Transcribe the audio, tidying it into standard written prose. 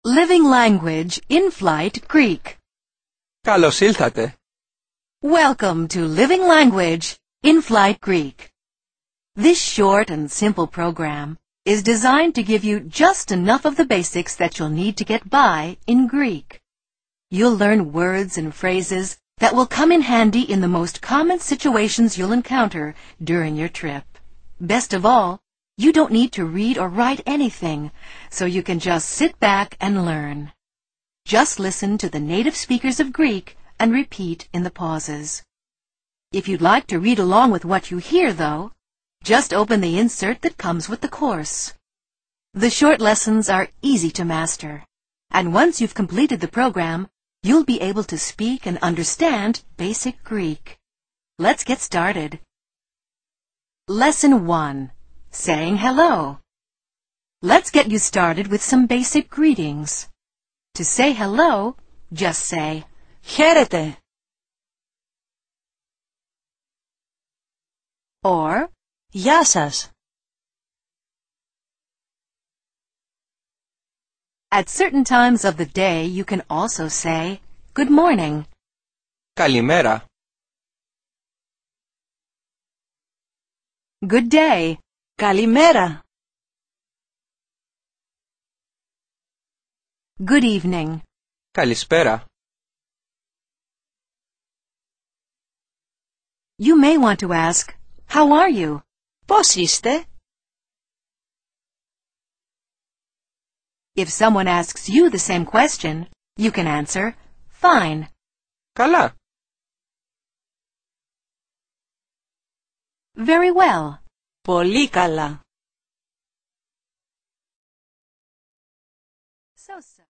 Living Language in-flight Greek. Καλώς ήλθατε. Welcome to Living Language in-flight Greek. This short and simple program is designed to give you just enough of the basics that you'll need to get by in Greek. You'll learn words and phrases that will come in handy in the most common situations you'll encounter during your trip. Best of all, you don't need to read or write anything, so you can just sit back and learn. Just listen to the native speakers of Greek and repeat in the pauses. If you'd like to read along with what you hear, though, just open the insert that comes with the course. The short lessons are easy to master, and once you've completed the program, you'll be able to speak and understand basic Greek. Let's get started. Lesson 1. Saying hello. Let's get you started with some basic greetings. To say hello, just say, Χαίρετε. or, Γεια σας. at certain times of the day you can also say, good morning. Καλημέρα. Good day. Καλημέρα. Good evening. Καλησπέρα. You may want to ask, how are you? Πώς είστε? If someone asks you the same question, you can answer, fine. Καλά. Very well. Πολύ καλά. So